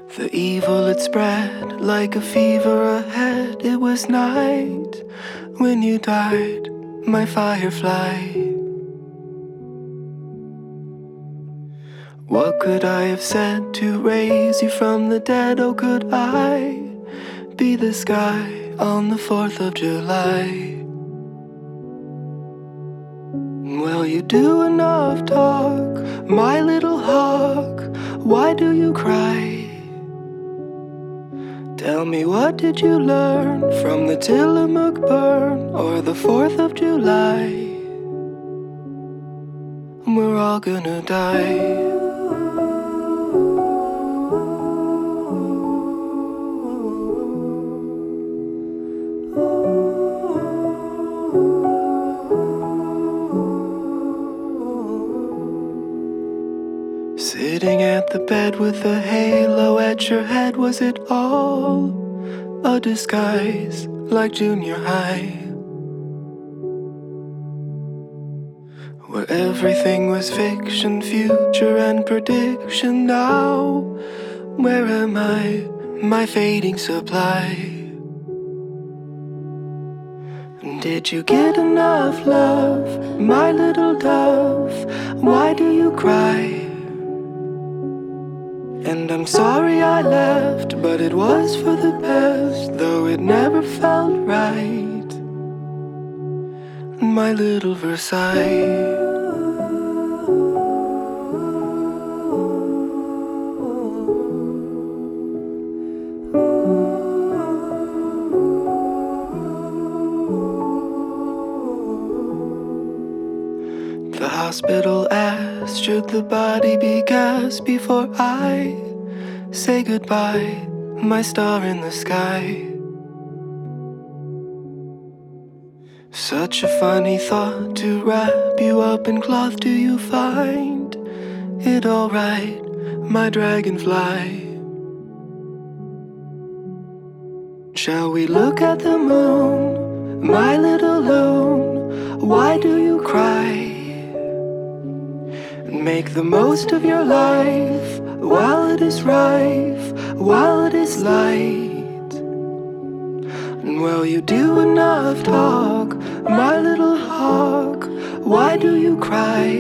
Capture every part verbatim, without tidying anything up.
The evil had spread like a fever ahead. It was night when you died, my firefly. What could I have said to raise you from the dead? Oh, could I be the sky on the fourth of July? Well, you do enough talk, my little hawk. Why do you cry? Tell me, what did you learn from the Tillamook burn or the fourth of July? We're all gonna die. Sitting at the bed with a halo at your head, was it all a disguise like junior high? Where everything was fiction, future and prediction. Now, where am I, my fading supply? Did you get enough love, my little dove? Why do you cry? And I'm sorry I left, but it was for the best, though it never felt right. My little Versailles. The hospital asked, should the body be gassed before I say goodbye, my star in the sky? Such a funny thought to wrap you up in cloth. Do you find it alright, my dragonfly? Shall we look at the moon, my little loon? Why do you cry? Make the most of your life while it is rife, while it is light. And while you do enough talk, my little hawk, why do you cry?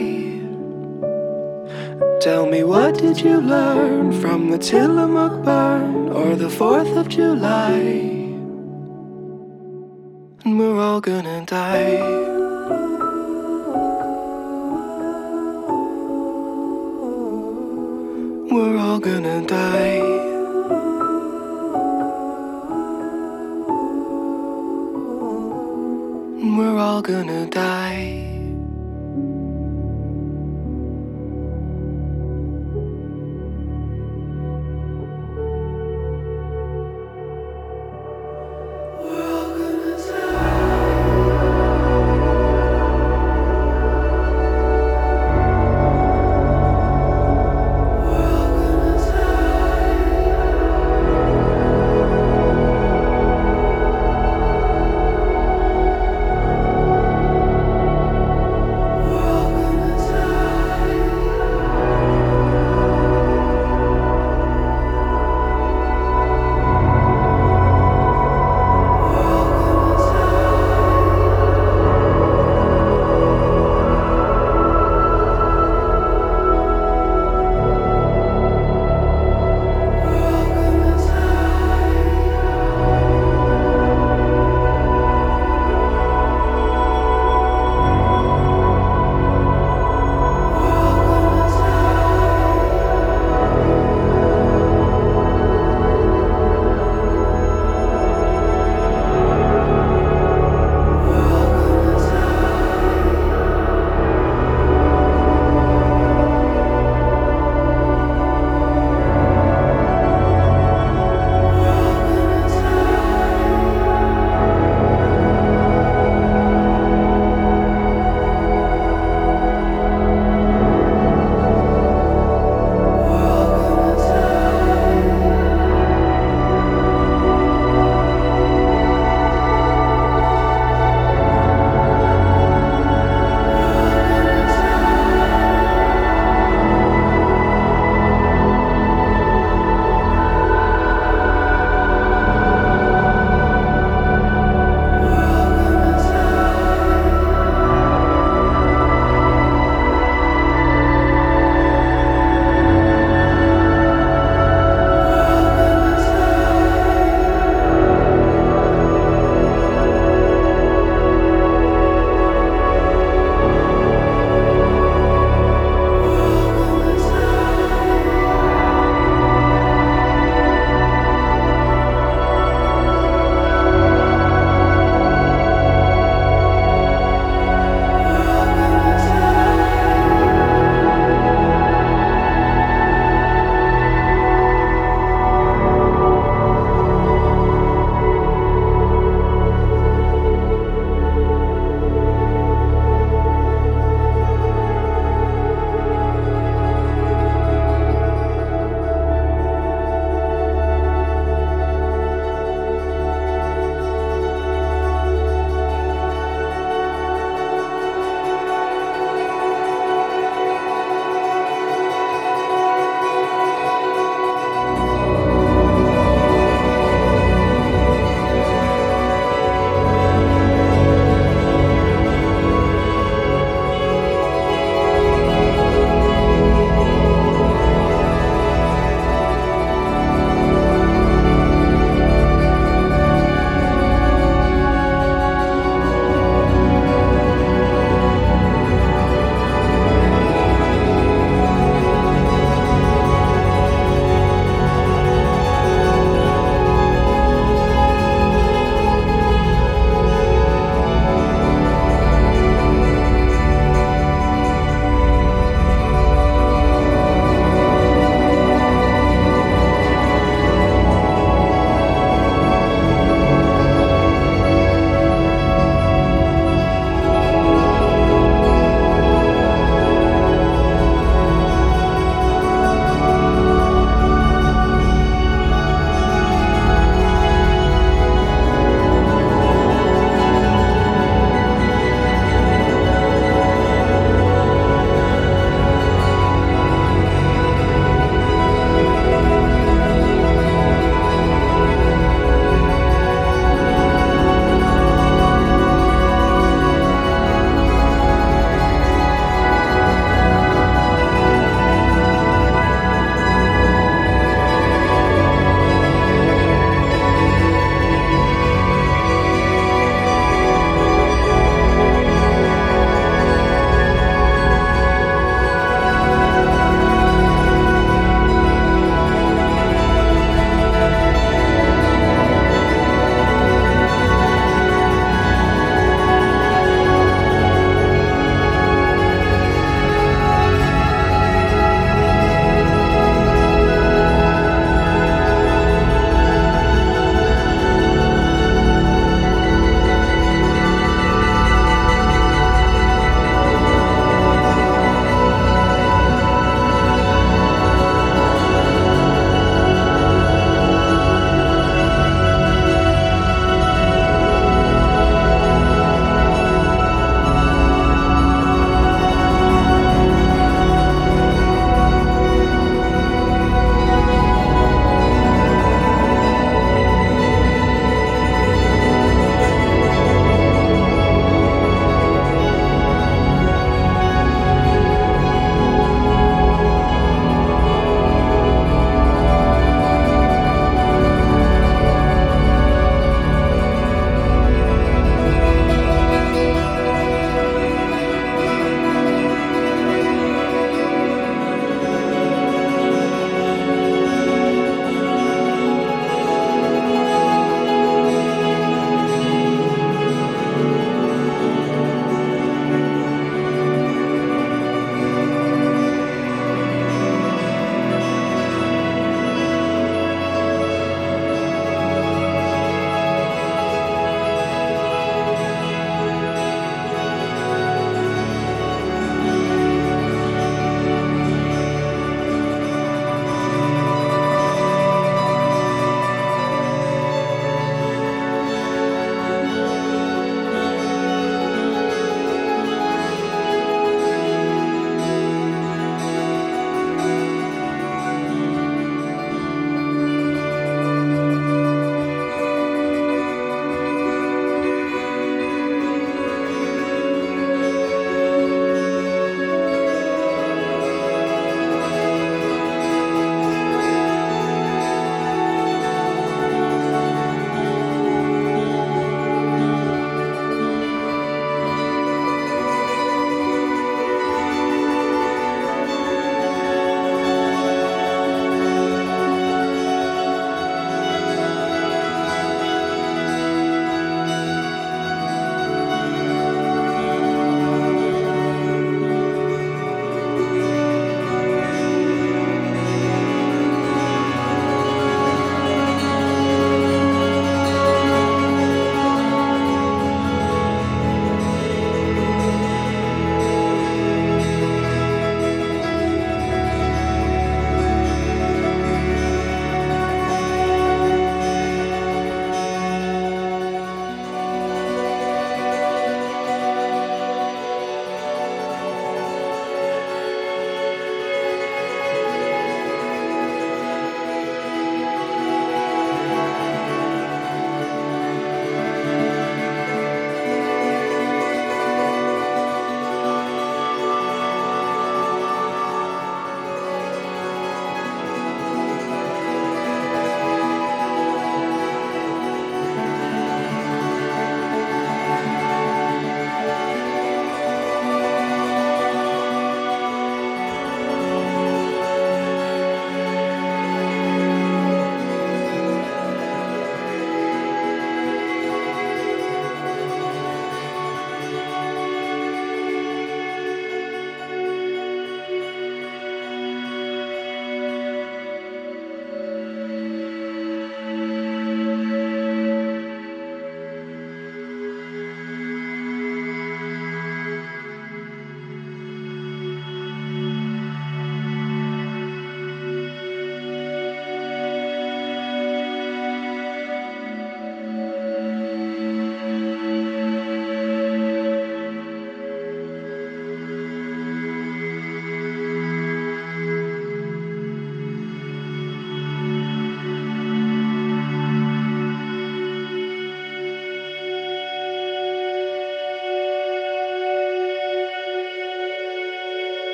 Tell me, what did you learn from the Tillamook burn or the fourth of July? And we're all gonna die. We're all gonna die. We're all gonna die.